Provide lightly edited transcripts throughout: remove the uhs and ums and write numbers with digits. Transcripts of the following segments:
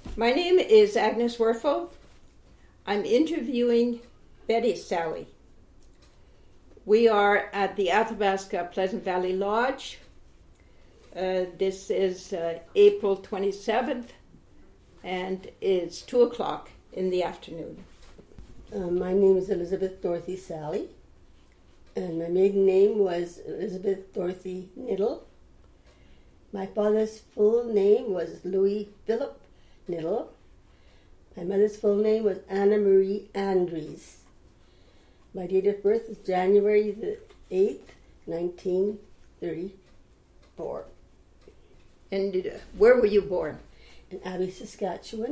My name is Agnes Werfel. I'm interviewing Betty Sally. We are at the Athabasca Pleasant Valley Lodge. This is April 27th, and it's 2 o'clock in the afternoon. My name is Elizabeth Dorothy Sally, and my maiden name was Elizabeth Dorothy Niddle. My father's full name was Louis Philip Niddle. My mother's full name was Anna Marie Andries. My date of birth is January the 8th, 1934. And where were you born? In Abbey, Saskatchewan.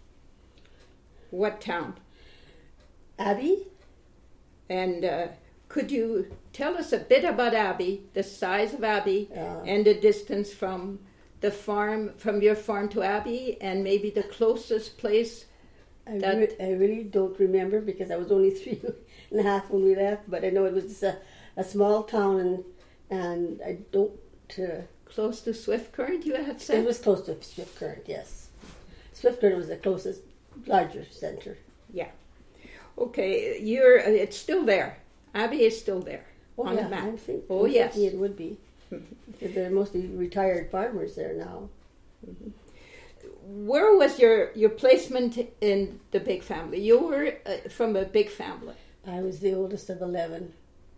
What town? Abbey? And could you tell us a bit about Abbey, the size of Abbey, and the distance from the farm, from your farm to Abbey, and maybe the closest place? I really don't remember because I was only 3.5 when we left, but I know it was just a small town, and I don't... Close to Swift Current, you had said? It was close to Swift Current, yes. Swift Current was the closest, larger center. Yeah. Okay, it's still there. Abbey is still there on the map. Yes. It would be. Because they're mostly retired farmers there now. Mm-hmm. Where was your placement in the big family? You were from a big family. I was the oldest of 11.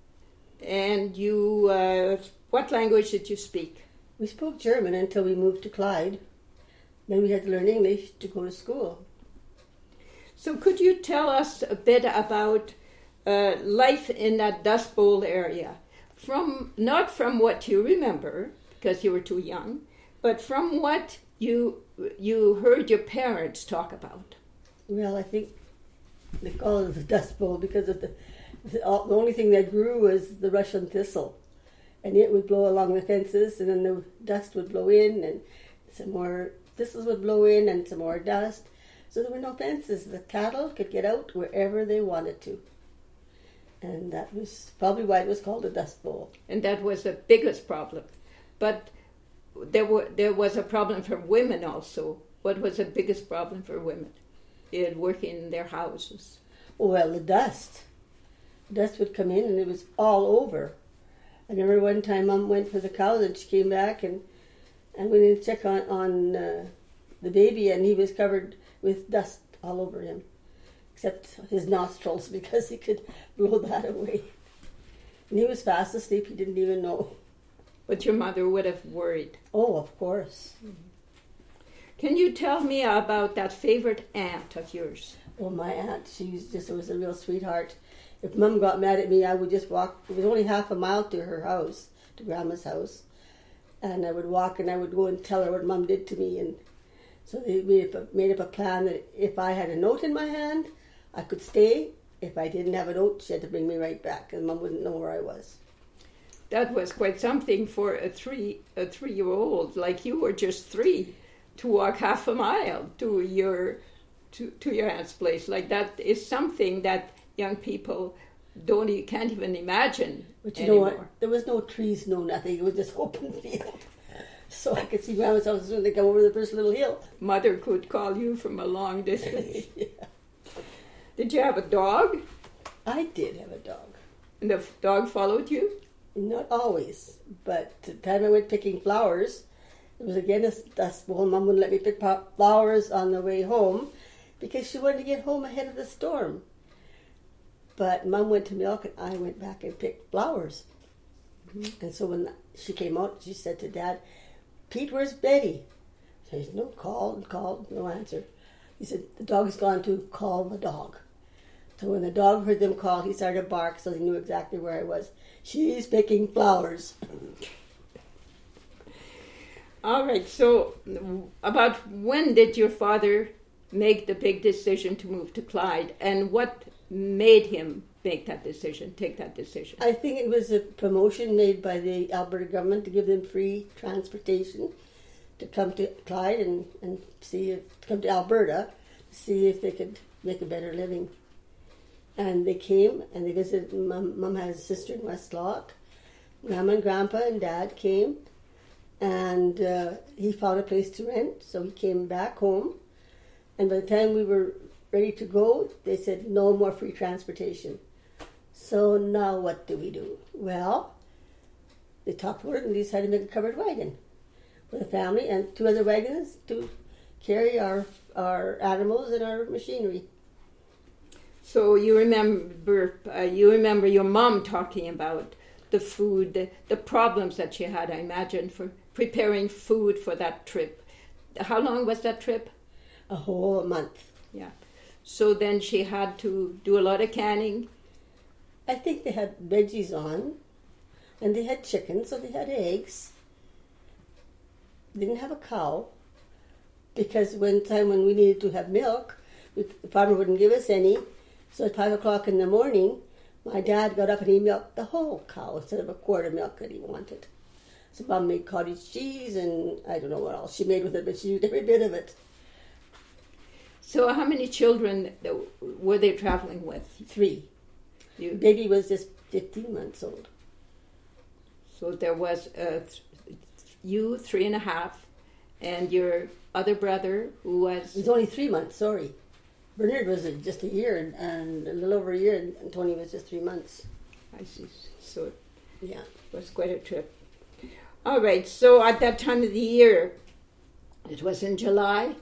And you, what language did you speak? We spoke German until we moved to Clyde. Then we had to learn English to go to school. So could you tell us a bit about life in that Dust Bowl area? Not from what you remember, because you were too young, but from what you heard your parents talk about. Well, I think they call it the Dust Bowl because of the only thing that grew was the Russian thistle. And it would blow along the fences, and then the dust would blow in, and some more thistles would blow in, and some more dust. So there were no fences. The cattle could get out wherever they wanted to. And that was probably why it was called a Dust Bowl. And that was the biggest problem. But there was a problem for women also. What was the biggest problem for women in working in their houses? Well, the dust. Dust would come in, and it was all over. I remember one time Mom went for the cows, and she came back and went in to check on the baby, and he was covered with dust all over him, except his nostrils, because he could blow that away. And he was fast asleep. He didn't even know. But your mother would have worried. Oh, of course. Mm-hmm. Can you tell me about that favorite aunt of yours? Well, my aunt, was a real sweetheart. If Mom got mad at me, I would just walk. It was only half a mile to her house, to Grandma's house. And I would walk, and I would go and tell her what Mom did to me. And so they made up a plan that if I had a note in my hand, I could stay. If I didn't have a note, she had to bring me right back, and Mom wouldn't know where I was. That was quite something for a 3-year-old, like you were just 3, to walk half a mile to your aunt's place. Like that is something that young people can't even imagine. But you anymore. know what? There was no trees, no nothing. It was just open field. So I could see Grandma's house as soon as they come over the first little hill. Mother could call you from a long distance. Yeah. Did you have a dog? I did have a dog. And the dog followed you? Not always, but the time I went picking flowers, it was again a dust bowl. Mom wouldn't let me pick flowers on the way home because she wanted to get home ahead of the storm. But Mom went to milk, and I went back and picked flowers. Mm-hmm. And so when she came out, she said to Dad, "Pete, where's Betty?" He said, "No, called, no answer." He said, "The dog's gone to call the dog." So when the dog heard them call, he started to bark, so he knew exactly where I was. She's picking flowers. All right, so about when did your father make the big decision to move to Clyde, and what made him take that decision? I think it was a promotion made by the Alberta government to give them free transportation to come to Clyde and come to Alberta to see if they could make a better living. And they came and they visited. Mom had a sister in West Loch. Grandma and Grandpa and Dad came, and he found a place to rent. So he came back home, And by the time we were ready to go, they said no more free transportation. So now what do? Well, they talked about it and decided to make a covered wagon with a family and 2 other wagons to carry our animals and our machinery. So you remember your mom talking about the food, the problems that she had, I imagine, for preparing food for that trip. How long was that trip? A whole month. Yeah. So then she had to do a lot of canning. I think they had veggies on, and they had chicken, so they had eggs. They didn't have a cow, because when we needed to have milk, the farmer wouldn't give us any. So at 5 o'clock in the morning, my dad got up and he milked the whole cow instead of a quart of milk that he wanted. So Mom made cottage cheese and I don't know what else she made with it, but she used every bit of it. So how many children were they traveling with? 3. Baby was just 15 months old. So there was you, 3.5, and your other brother, who was... He was only 3 months, sorry. Bernard was just a year, and a little over a year, and Tony was just 3 months. I see. So yeah, it was quite a trip. All right, so at that time of the year, it was in July,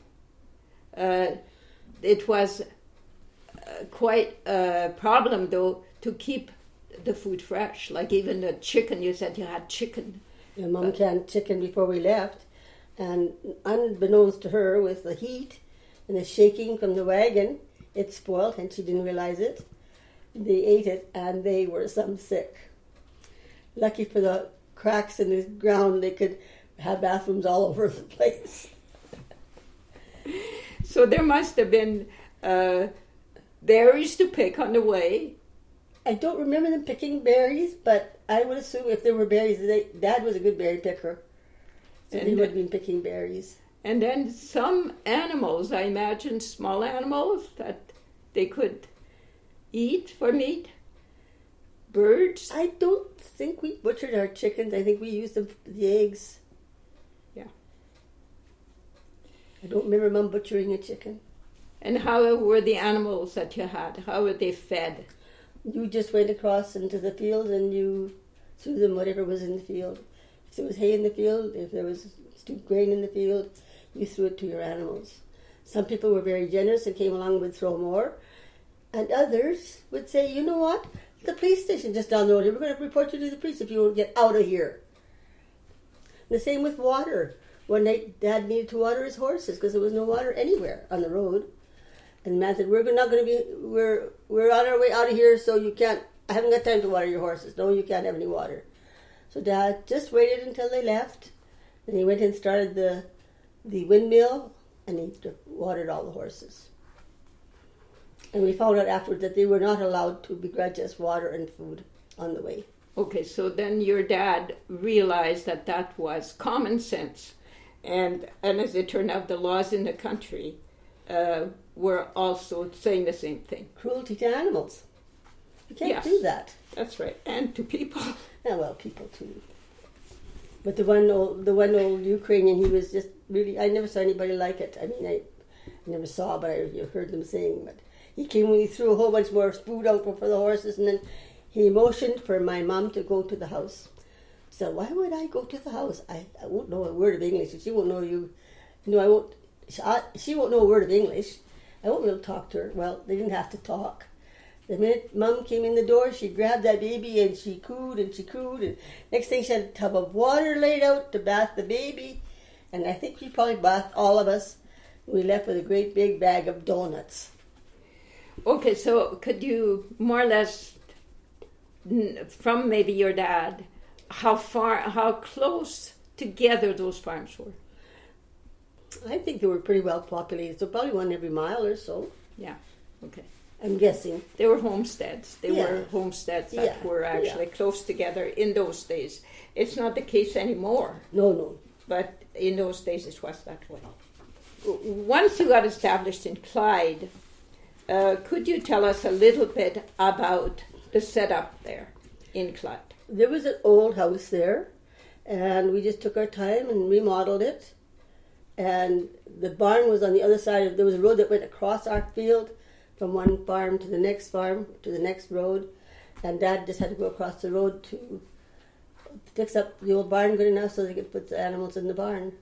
it was quite a problem, though, to keep the food fresh. Like even the chicken, you said you had chicken. Yeah, Mom canned chicken before we left, and unbeknownst to her, with the heat and the shaking from the wagon, it spoiled, and she didn't realize it. They ate it, and they were some sick. Lucky for the cracks in the ground, they could have bathrooms all over the place. So there must have been berries to pick on the way. I don't remember them picking berries, but I would assume if there were berries, Dad was a good berry picker. So he would have been picking berries. And then some animals, I imagine, small animals that they could eat for meat. Birds. I don't think we butchered our chickens. I think we used them for the eggs. Yeah. I don't remember Mom butchering a chicken. And how were the animals that you had? How were they fed? You just went across into the field and you threw them whatever was in the field. If there was hay in the field, if there was stewed grain in the field, you threw it to your animals. Some people were very generous and came along and would throw more. And others would say, you know what? The police station just down the road here. We're going to report you to the police if you won't get out of here. The same with water. One night, Dad needed to water his horses because there was no water anywhere on the road. And the man said, we're on our way out of here, so you can't, I haven't got time to water your horses. No, you can't have any water. So Dad just waited until they left. Then he went and started the windmill, and he watered all the horses. And we found out afterwards that they were not allowed to begrudge us water and food on the way. Okay, so then your dad realized that that was common sense. And as it turned out, the laws in the country were also saying the same thing. Cruelty to animals. You can't do that. That's right. And to people. Yeah, well, people too. But the one old Ukrainian, he was just really, I never saw anybody like it. I mean, I never saw, but I heard them saying. But he came when he threw a whole bunch more food out for the horses, and then he motioned for my mom to go to the house. So why would I go to the house? I won't know a word of English. She won't know you. No, I won't. She won't know a word of English. I won't be able to talk to her. Well, they didn't have to talk. The minute Mom came in the door, she grabbed that baby and she cooed and she cooed. And next thing, she had a tub of water laid out to bath the baby. And I think she probably bathed all of us. We left with a great big bag of donuts. Okay, so could you more or less, from maybe your dad, how close together those farms were? I think they were pretty well populated, so probably one every mile or so. Yeah, okay. I'm guessing. They were homesteads. They were homesteads that were actually close together in those days. It's not the case anymore. No. But in those days it was that way. Once you got established in Clyde, could you tell us a little bit about the setup there in Clyde? There was an old house there, and we just took our time and remodeled it. And the barn was on the other side. There was a road that went across our field from one farm to the next farm to the next road. And Dad just had to go across the road to fix up the old barn good enough so they could put the animals in the barn.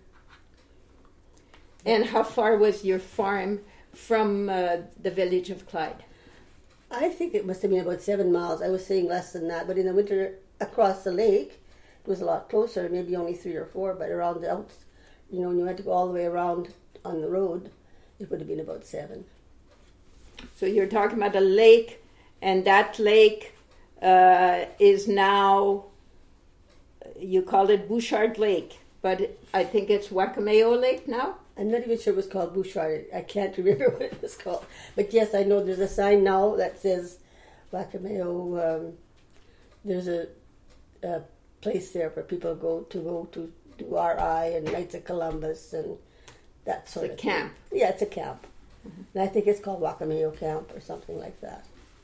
And how far was your farm from the village of Clyde? I think it must have been about 7 miles. I was saying less than that. But in the winter, across the lake, it was a lot closer, maybe only 3 or 4. But around the outs, when you had to go all the way around on the road, it would have been about 7. So you're talking about a lake, and that lake is now, you call it Bouchard Lake, but I think it's Wakameo Lake now? I'm not even sure it was called Bouchard. I can't remember what it was called. But yes, I know there's a sign now that says Wakameo. There's a place there for people go to do RI and Knights of Columbus and that sort of thing. Camp. Yeah, it's a camp. Mm-hmm. And I think it's called Wakameo Camp or something like that.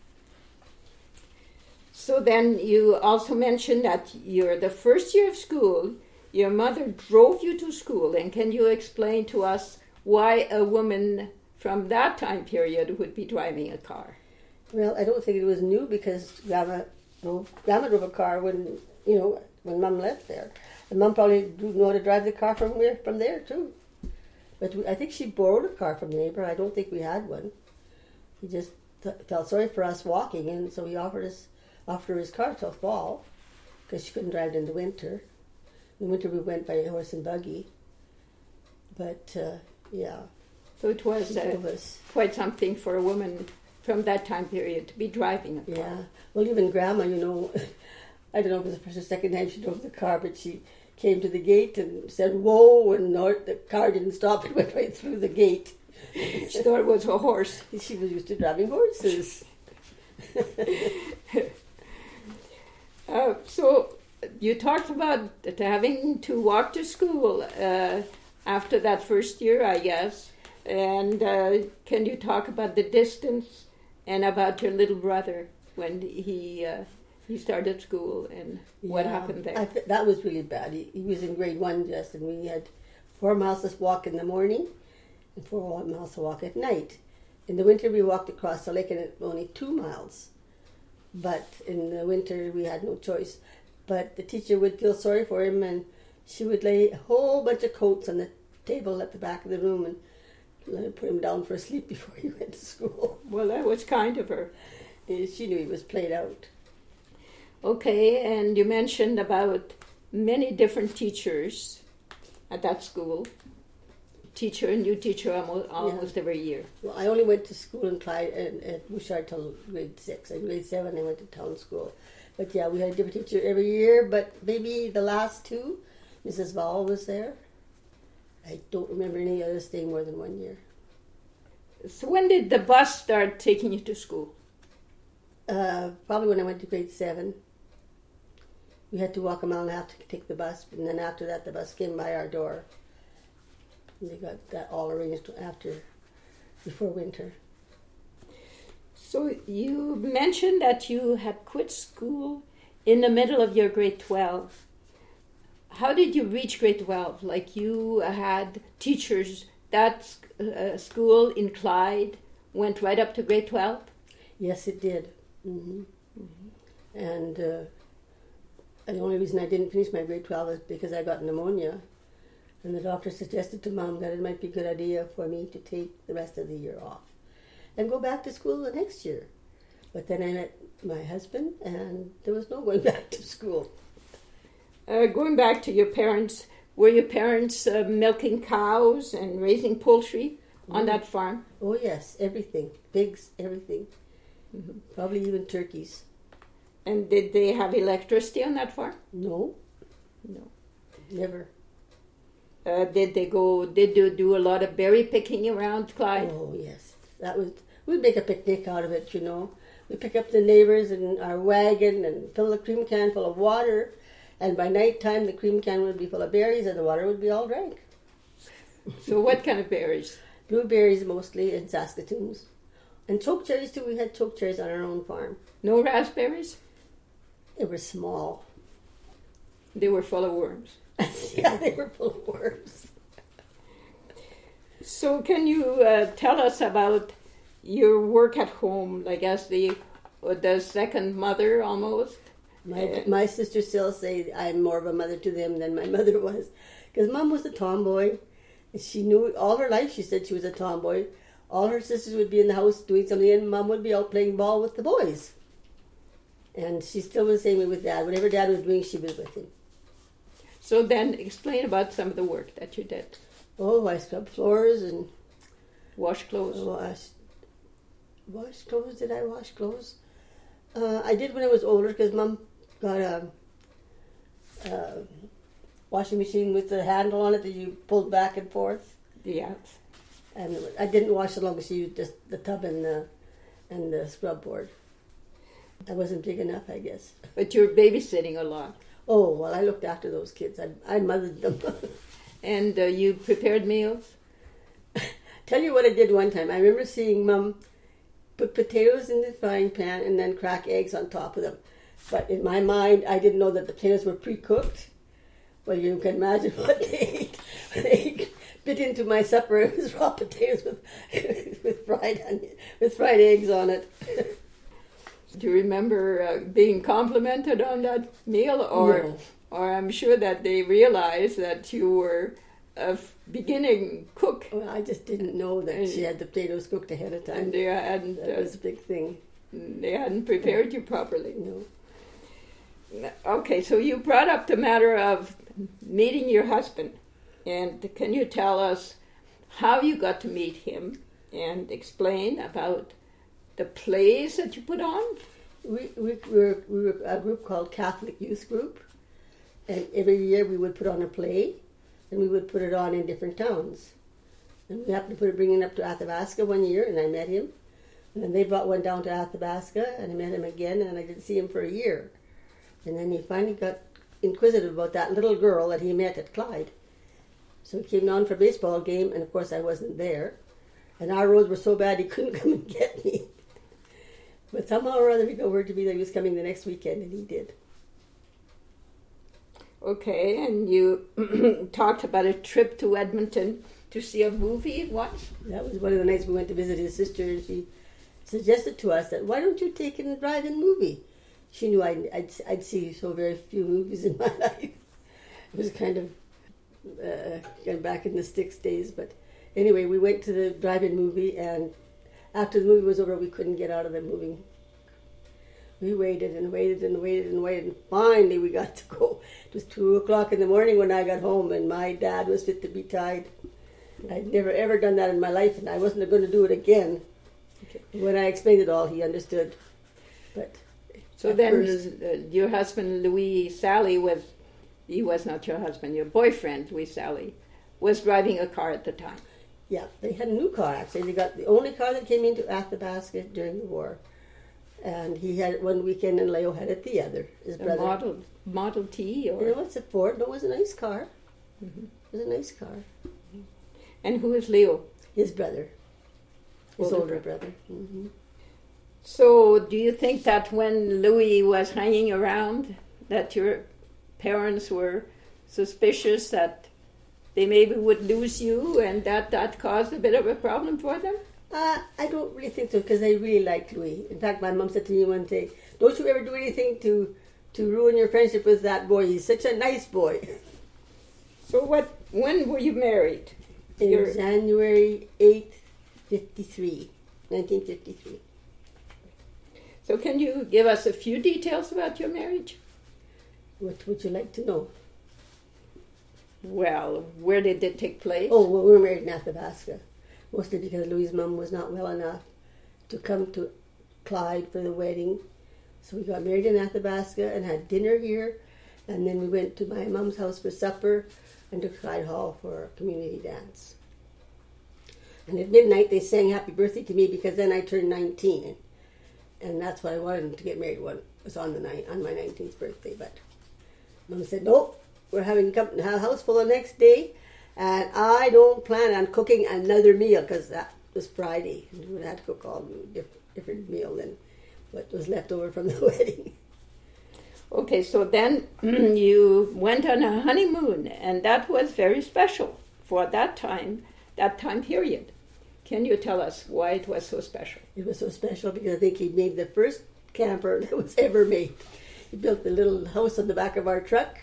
So then you also mentioned that you're the first year of school, your mother drove you to school. And can you explain to us why a woman from that time period would be driving a car? Well, I don't think it was new because Grandma drove a car when Mom left there. And Mom probably didn't know how to drive the car from there too. But I think she borrowed a car from a neighbor. I don't think we had one. He just felt sorry for us walking, and so he offered her his car till fall because she couldn't drive it in the winter. In the winter we went by horse and buggy. But yeah. So it was quite something for a woman from that time period to be driving a car. Yeah. Well, even Grandma, I don't know if it was the first or second time she drove the car, but she came to the gate and said, "Whoa," and the car didn't stop. It went right through the gate. She thought it was a horse. She was used to driving horses. So you talked about having to walk to school after that first year, I guess. And can you talk about the distance and about your little brother when he started school and what happened there? That was really bad. He was in grade 1 just, and we had 4 miles to walk in the morning and 4 miles to walk at night. In the winter we walked across the lake and it was only 2 miles. But in the winter we had no choice. But the teacher would feel sorry for him and she would lay a whole bunch of coats on the table at the back of the room and put him down for a sleep before he went to school. Well, that was kind of her. She knew he was played out. Okay, and you mentioned about many different teachers at that school. New teacher almost every year. Well, I only went to school in Clyde at Bouchard till grade 6. In grade 7 I went to town school. But yeah, we had a different teacher every year, but maybe the last 2, Mrs. Vall was there. I don't remember any others staying more than 1 year. So when did the bus start taking you to school? Probably when I went to grade 7. We had to walk a mile and a half to take the bus, and then after that the bus came by our door. And they got that all arranged before winter. So you mentioned that you had quit school in the middle of your grade 12. How did you reach grade 12? Like you had teachers, that school in Clyde went right up to grade 12? Yes, it did. Mm-hmm. Mm-hmm. And the only reason I didn't finish my grade 12 is because I got pneumonia. And the doctor suggested to Mom that it might be a good idea for me to take the rest of the year off and go back to school the next year. But then I met my husband and there was no going back to school. Going back to your parents, were your parents milking cows and raising poultry on that farm? Oh yes, everything. Pigs, everything. Mm-hmm. Probably even turkeys. And did they have electricity on that farm? No. No. Never. Did you do a lot of berry picking around Clyde? Oh yes. We'd make a picnic out of it, We'd pick up the neighbors in our wagon and fill the cream can full of water. And by night time, the cream can would be full of berries and the water would be all drank. So what kind of berries? Blueberries mostly and Saskatoons. And choke cherries too. We had choke cherries on our own farm. No raspberries? They were small. They were full of worms. Yeah, they were full of worms. So can you tell us about your work at home, like as the second mother almost? My sisters still say I'm more of a mother to them than my mother was. Because Mom was a tomboy. And she knew all her life, she said she was a tomboy. All her sisters would be in the house doing something and Mom would be out playing ball with the boys. And she still was the same way with Dad. Whatever Dad was doing, she was with him. So then explain about some of the work that you did. Oh, I scrubbed floors and... Wash clothes. Wash clothes? Did I wash clothes? I did when I was older because Mom got a washing machine with the handle on it that you pulled back and forth. Yes. And I didn't wash as long as she used just the tub and the scrub board. I wasn't big enough, I guess. But you were babysitting a lot. Oh, well, I looked after those kids. I mothered them. And you prepared meals? Tell you what I did one time. I remember seeing Mom put potatoes in the frying pan and then crack eggs on top of them. But in my mind, I didn't know that the potatoes were pre-cooked. Well, you can imagine what they ate. They bit into my supper. It was raw potatoes with fried eggs on it. Do you remember being complimented on that meal? No. Or I'm sure that they realized that you were a beginning cook. Well, I just didn't know that she had the potatoes cooked ahead of time. And they hadn't, that was a big thing. They hadn't prepared you properly. No. Okay, so you brought up the matter of meeting your husband. And can you tell us how you got to meet him and explain about the plays that you put on? We were a group called Catholic Youth Group. And every year we would put on a play. And we would put it on in different towns. And we happened to bring it up to Athabasca one year, and I met him. And then they brought one down to Athabasca, and I met him again, and I didn't see him for a year. And then he finally got inquisitive about that little girl that he met at Clyde. So he came down for a baseball game, and of course I wasn't there. And our roads were so bad he couldn't come and get me. But somehow or other he got word to me that he was coming the next weekend, and he did. Okay, and you talked about a trip to Edmonton to see a movie once? That was one of the nights we went to visit his sister, and she suggested to us that, why don't you take a drive-in movie? She knew I'd see so very few movies in my life. It was kind of back in the sticks days. But anyway, we went to the drive-in movie, and after the movie was over, we couldn't get out of the movie. We waited and waited and waited and waited, and finally we got to go. It was 2 o'clock in the morning when I got home, and my dad was fit to be tied. I'd never ever done that in my life, and I wasn't going to do it again. Okay. When I explained it all, he understood. But so then your husband, Louis Sally, he was not your husband, your boyfriend, Louis Sally, was driving a car at the time. Yeah, they had a new car, actually. They got the only car that came into Athabasca during the war. And he had it one weekend, and Leo had it the other. His brother. Model T, or it's a Ford. No, it was a nice car. Mm-hmm. It was a nice car. And who is Leo? His brother. His older brother. Mm-hmm. So, do you think that when Louis was hanging around, that your parents were suspicious that they maybe would lose you, and that caused a bit of a problem for them? I don't really think so, because I really liked Louis. In fact, my mom said to me one day, don't you ever do anything to ruin your friendship with that boy. He's such a nice boy. So when were you married? In January 8th, 1953. So can you give us a few details about your marriage? What would you like to know? Well, where did it take place? Oh, well, we were married in Athabasca. Mostly because Louis' mom was not well enough to come to Clyde for the wedding. So we got married in Athabasca and had dinner here. And then we went to my mom's house for supper and to Clyde Hall for a community dance. And at midnight they sang happy birthday to me because then I turned 19. And that's what I wanted to get married when it was on my 19th birthday. But Mom said, nope, we're having a house full the next day. And I don't plan on cooking another meal because that was Friday. And we would have to cook all different meal than what was left over from the wedding. Okay, so then you went on a honeymoon, and that was very special for that time that time period. Can you tell us why it was so special? It was so special because I think he made the first camper that was ever made. He built the little house on the back of our truck,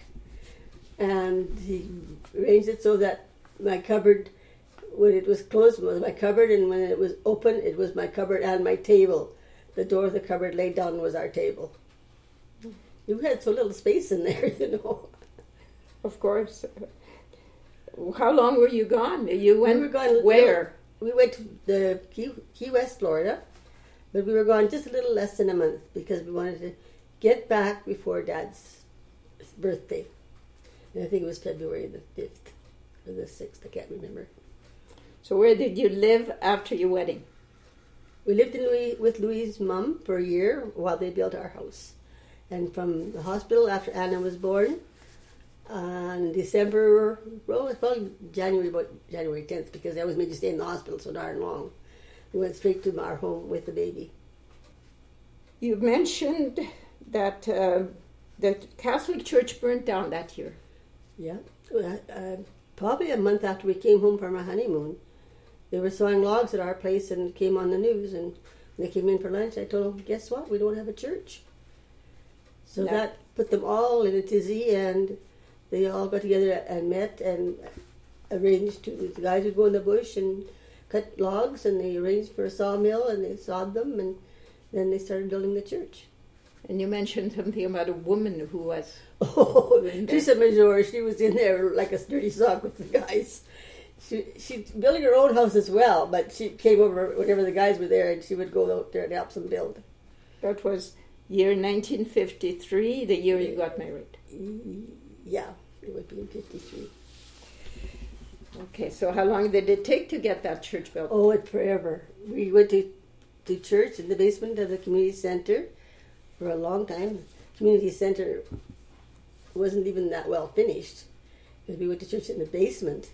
and he arranged it so that my cupboard, when it was closed, was my cupboard, and when it was open, it was my cupboard and my table. The door of the cupboard laid down was our table. You had so little space in there, you know. Of course. How long were you gone? You went We were gone, where? We went to the Key West, Florida, but we were gone just a little less than a month because we wanted to get back before Dad's birthday. And I think it was February the 5th or the 6th, I can't remember. So where did you live after your wedding? We lived with Louis' mom for a year while they built our house. And from the hospital after Anna was born, in December, well, it was probably January 10th, because they always made you stay in the hospital so darn long. We went straight to our home with the baby. You mentioned that the Catholic Church burnt down that year. Yeah. Probably a month after we came home from our honeymoon. They were sawing logs at our place and it came on the news, and when they came in for lunch, I told them, guess what? We don't have a church. So that put them all in a tizzy, and they all got together and met and arranged the guys would go in the bush and cut logs, and they arranged for a sawmill, and they sawed them, and then they started building the church. And you mentioned something about a woman who was... Oh, Teresa Major, she was in there like a sturdy sock with the guys. She's building her own house as well, but she came over whenever the guys were there, and she would go out there and help them build. That was year 1953, the year you got married. Yeah, it would be in 53. Okay, so how long did it take to get that church built? Oh, it forever. We went to church in the basement of the community center for a long time. The community center wasn't even that well finished, because we went to church in the basement.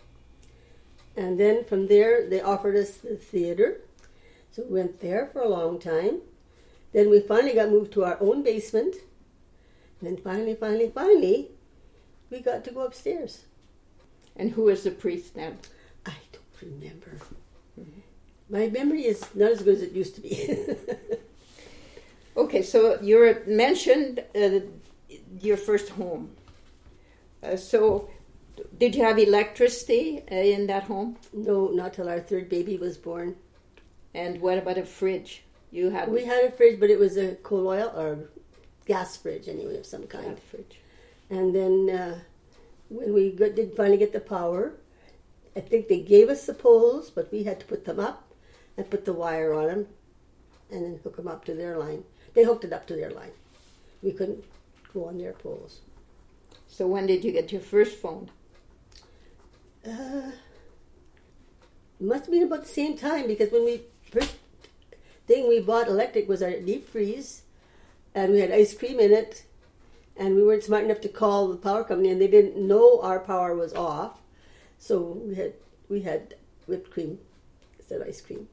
And then from there, they offered us the theater. So we went there for a long time. Then we finally got moved to our own basement. And then finally, we got to go upstairs. And who was the priest then? I don't remember. Mm-hmm. My memory is not as good as it used to be. Okay, so you mentioned your first home. So did you have electricity in that home? No, not till our third baby was born. And what about a fridge? We had a fridge, but it was a coal oil or gas fridge anyway of some kind. Fridge. And then when we did finally get the power, I think they gave us the poles, but we had to put them up and put the wire on them and then hook them up to their line. They hooked it up to their line. We couldn't go on their poles. So when did you get your first phone? It must have been about the same time, because when first thing we bought electric was our deep freeze, and we had ice cream in it, and we weren't smart enough to call the power company, and they didn't know our power was off, so we had whipped cream instead of ice cream.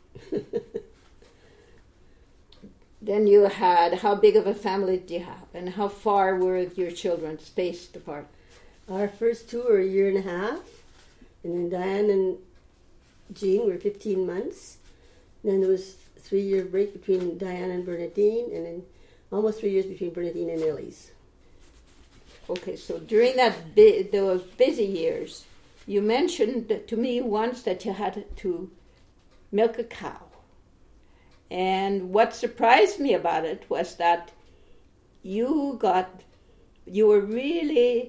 Then you had, how big of a family did you have, and how far were your children spaced apart? Our first two were a year and a half, and then Diane and Jean were 15 months. And then there was a 3-year break between Diane and Bernadine, and then almost 3 years between Bernadine and Elise. Okay, so during those busy years, you mentioned to me once that you had to milk a cow. And what surprised me about it was that you were really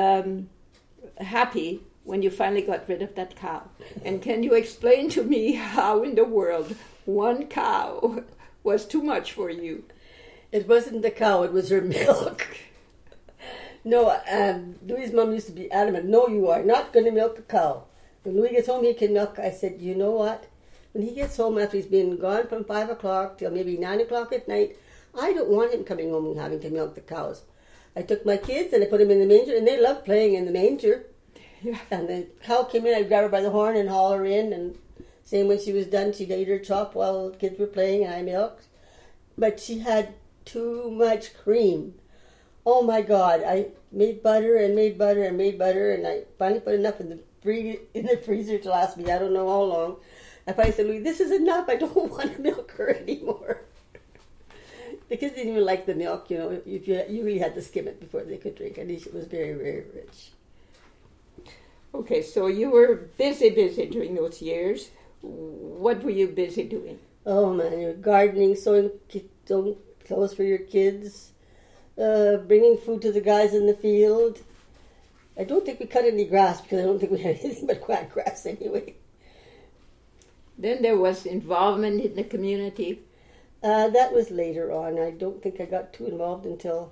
happy when you finally got rid of that cow. And can you explain to me how in the world one cow was too much for you? It wasn't the cow, it was her milk. No, Louis' mom used to be adamant, no, you are not going to milk the cow. When Louis gets home, he can milk. I said, you know what? When he gets home after he's been gone from 5 o'clock till maybe 9 o'clock at night, I don't want him coming home and having to milk the cows. I took my kids and I put them in the manger, and they loved playing in the manger. Yeah. And the cow came in, I'd grab her by the horn and haul her in, and same when she was done, she'd eat her chop while the kids were playing and I milked. But she had too much cream. Oh my God, I made butter and made butter and made butter, and I finally put enough in the in the freezer to last me I don't know how long. I finally said, Louis, this is enough. I don't want to milk her anymore. The kids didn't even like the milk, If you really had to skim it before they could drink. And it was very, very rich. Okay, so you were busy during those years. What were you busy doing? Oh man, you're gardening, sewing clothes for your kids, bringing food to the guys in the field. I don't think we cut any grass because I don't think we had anything but grass anyway. Then there was involvement in the community. That was later on. I don't think I got too involved until,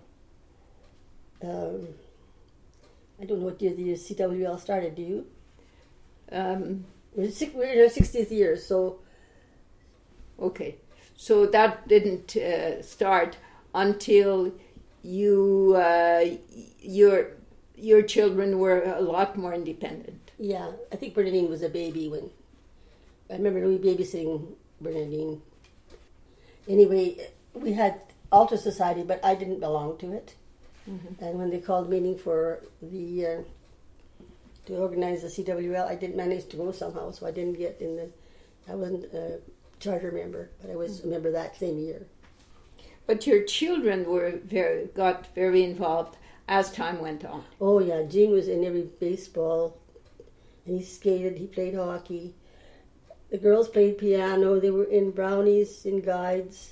I don't know what year the CWL started, do you? We're in our 60th year, so... Okay, so that didn't start until your children were a lot more independent. Yeah, I think Bernadine was a baby when... I remember Louis babysitting Bernadine. Anyway, we had Altar Society, but I didn't belong to it. Mm-hmm. And when they called a meeting for to organize the CWL, I didn't manage to go somehow, so I didn't get in the... I wasn't a charter member, but I was a member that same year. But your children got very involved as time went on. Oh yeah, Gene was in every baseball, and he skated, he played hockey. The girls played piano, they were in brownies, in guides.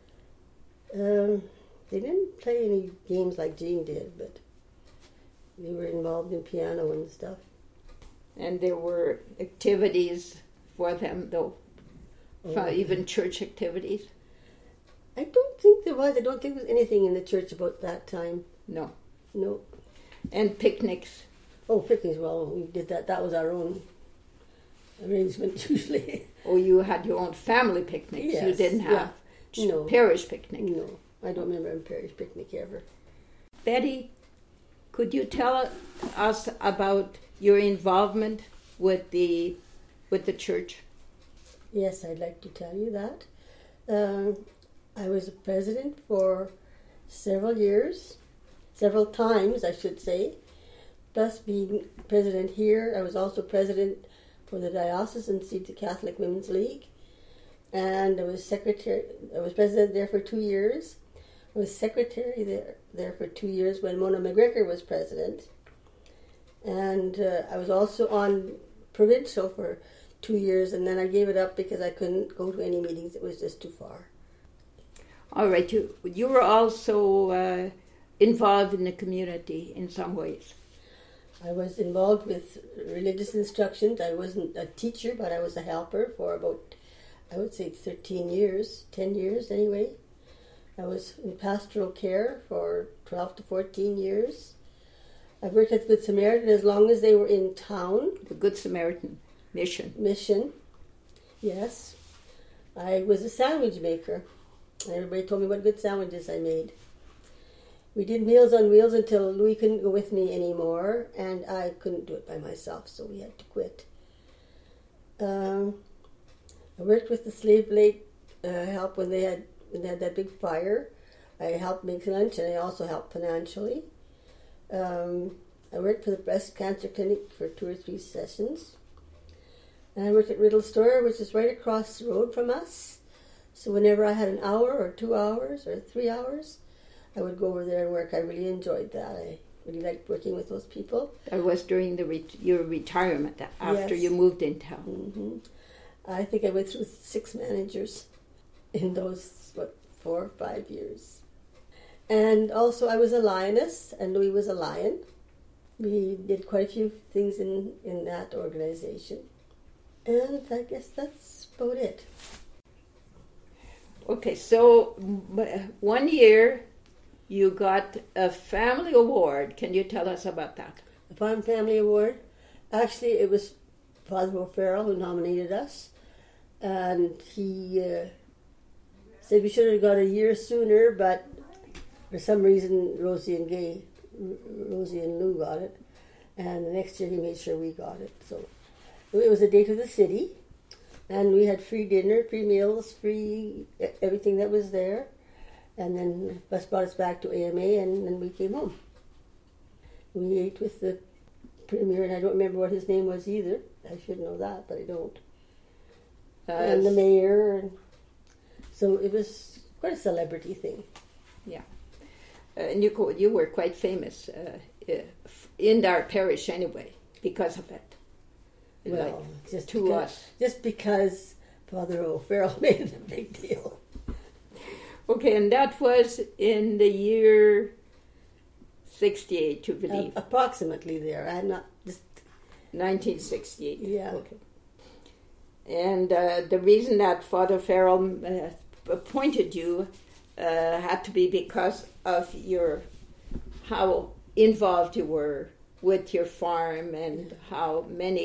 They didn't play any games like Gene did, but they were involved in piano and stuff. And there were activities for them, though, even church activities? I don't think there was. I don't think there was anything in the church about that time. No. No. And picnics? Oh, picnics, well, we did that. That was our own arrangement usually. Oh, you had your own family picnics? Yes. You didn't have parish picnics? No, I don't remember a parish picnic ever. Betty, could you tell us about your involvement with the church? Yes, I'd like to tell you that. I was a president for several times, I should say. Plus being president here, I was also president for the Diocesan Seat Catholic Women's League. And I was president there for 2 years. I was secretary there for 2 years when Mona McGregor was president. And I was also on provincial for 2 years, and then I gave it up because I couldn't go to any meetings. It was just too far. All right. You were also involved in the community in some ways. I was involved with religious instruction. I wasn't a teacher, but I was a helper for about, I would say, 13 years, 10 years anyway. I was in pastoral care for 12 to 14 years. I worked at the Good Samaritan as long as they were in town. The Good Samaritan Mission, yes. I was a sandwich maker. Everybody told me what good sandwiches I made. We did Meals on Wheels until Louis couldn't go with me anymore, and I couldn't do it by myself, so we had to quit. I worked with the Slave Lake help when they had that big fire. I helped make lunch, and I also helped financially. I worked for the breast cancer clinic for 2 or 3 sessions. And I worked at Riddle Store, which is right across the road from us. So whenever I had an hour or 2 hours or 3 hours, I would go over there and work. I really enjoyed that. I really liked working with those people. That was during your retirement, after you moved in town. Mm-hmm. I think I went through 6 managers in those, 4 or 5 years. And also I was a lioness, and Louis was a lion. We did quite a few things in that organization. And I guess that's about it. Okay, so 1 year you got a family award. Can you tell us about that? The Farm Family Award? Actually, it was Father O'Farrell who nominated us. And he said we should have got a year sooner, but for some reason Rosie and Lou got it. And the next year he made sure we got it. So it was a day to the city, and we had free dinner, free meals, free everything that was there. And then the bus brought us back to AMA, and then we came home. We ate with the premier, and I don't remember what his name was either. I should know that, but I don't. And the mayor, and so it was quite a celebrity thing. Yeah. And you were quite famous in our parish anyway, because of it. Well, Like, just because Father O'Farrell made it a big deal. Okay, and that was in the year 68, you believe? Approximately there. I'm not just 1968. Yeah. Okay. And the reason that Father Farrell appointed you had to be because of how involved you were with your farm and how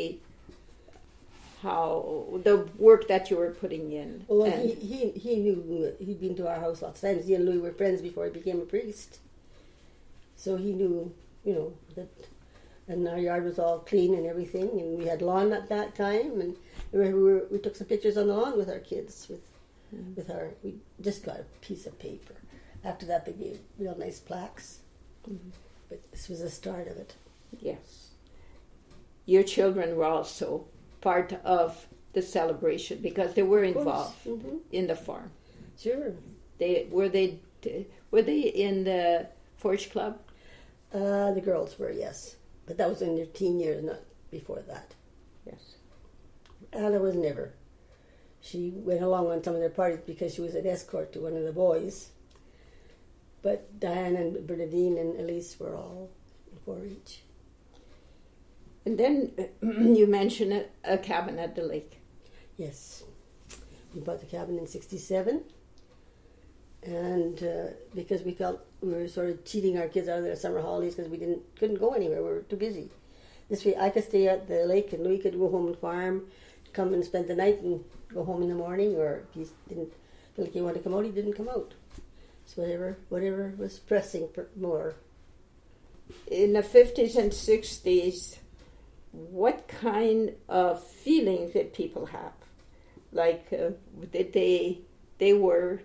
the work that you were putting in. Well, he knew, he'd been to our house lots of times. He and Louis were friends before he became a priest. So he knew, that, and our yard was all clean and everything, and we had lawn at that time, and we took some pictures on the lawn with our kids, we just got a piece of paper. After that, they gave real nice plaques. Mm-hmm. But this was the start of it. Yes. Your children were also part of the celebration because they were involved in the farm. Sure. Were they in the Forge Club? The girls were, yes. But that was in their teen years, not before that. Yes. Anna was never. She went along on some of their parties because she was an escort to one of the boys. But Diane and Bernadine and Elise were all 4-H. And then you mentioned a cabin at the lake. Yes. We bought the cabin in 1967. And because we felt we were sort of cheating our kids out of their summer holidays because we couldn't go anywhere. We were too busy. This way I could stay at the lake and Louis could go home and farm, come and spend the night and go home in the morning, or if he didn't feel like he wanted to come out, he didn't come out. So whatever was pressing for more. In the 50s and 60s, what kind of feeling did people have? Like, they were,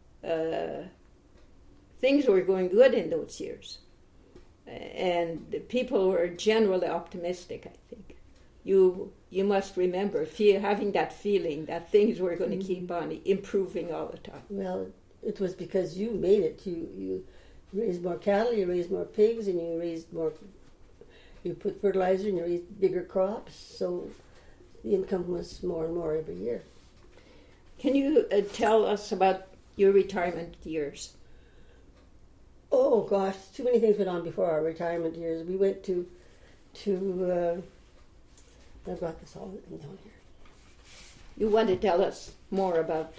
things were going good in those years. And the people were generally optimistic, I think. You must remember having that feeling that things were going to keep on improving all the time. Well, it was because you made it. You raised more cattle, you raised more pigs, and you put fertilizer and you raised bigger crops. So the income was more and more every year. Can you tell us about your retirement years? Oh gosh, too many things went on before our retirement years. We went to I brought this all down here. You want to tell us more about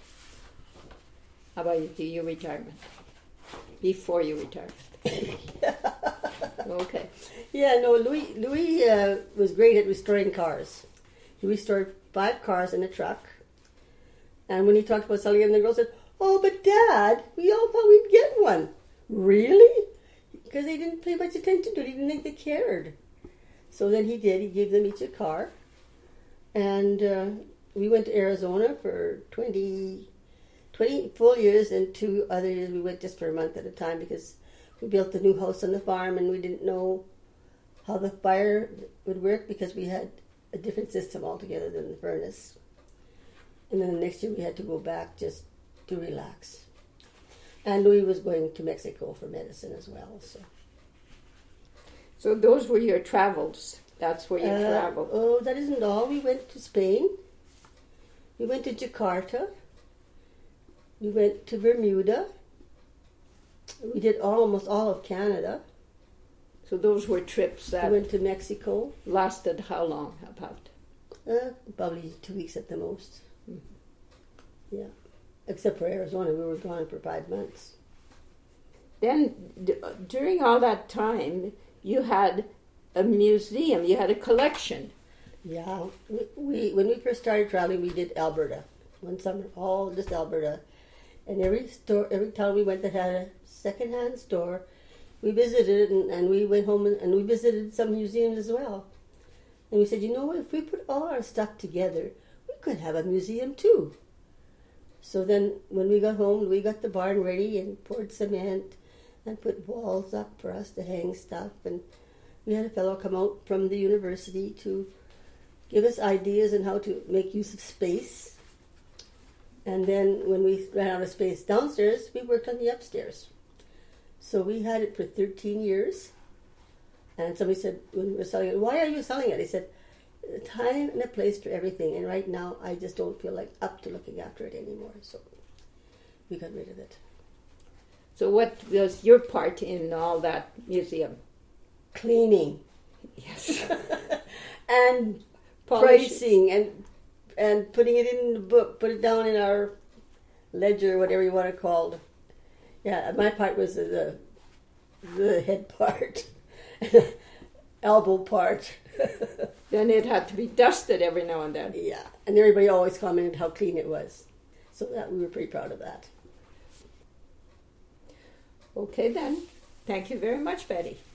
your retirement, before your retirement. Okay. Yeah, no, Louis was great at restoring cars. He restored 5 cars in a truck. And when he talked about selling them, the girl said, "Oh, but Dad, we all thought we'd get one." Really? Because they didn't pay much attention to it. He didn't think they cared. So then he did. He gave them each a car. And we went to Arizona for 20 full years, and 2 other years we went just for a month at a time because we built the new house on the farm and we didn't know how the fire would work because we had a different system altogether than the furnace. And then the next year we had to go back just to relax. And Louis was going to Mexico for medicine as well. So those were your travels. That's where you traveled. Oh, that isn't all. We went to Spain. We went to Jakarta. We went to Bermuda. We did almost all of Canada. So those were trips that we went to Mexico. Lasted how long? About? Probably 2 weeks at the most. Mm-hmm. Yeah. Except for Arizona, we were gone for 5 months. Then, during all that time, you had a museum. You had a collection. Yeah. When we first started traveling, we did Alberta. One summer, all just Alberta. And every town we went that had a second-hand store, we visited, and we went home and we visited some museums as well. And we said, if we put all our stuff together, we could have a museum too. So then when we got home, we got the barn ready and poured cement and put walls up for us to hang stuff. And we had a fellow come out from the university to give us ideas on how to make use of space. And then when we ran out of space downstairs, we worked on the upstairs. So we had it for 13 years. And somebody said, when we were selling it, why are you selling it? He said, a time and a place for everything. And right now, I just don't feel like up to looking after it anymore. So we got rid of it. So what was your part in all that museum? Cleaning. Yes. And pricing and putting it in the book, put it down in our ledger, whatever you want to call it. Yeah, my part was the head part, elbow part. Then it had to be dusted every now and then. Yeah, and everybody always commented how clean it was. So we were pretty proud of that. Okay then. Thank you very much, Betty.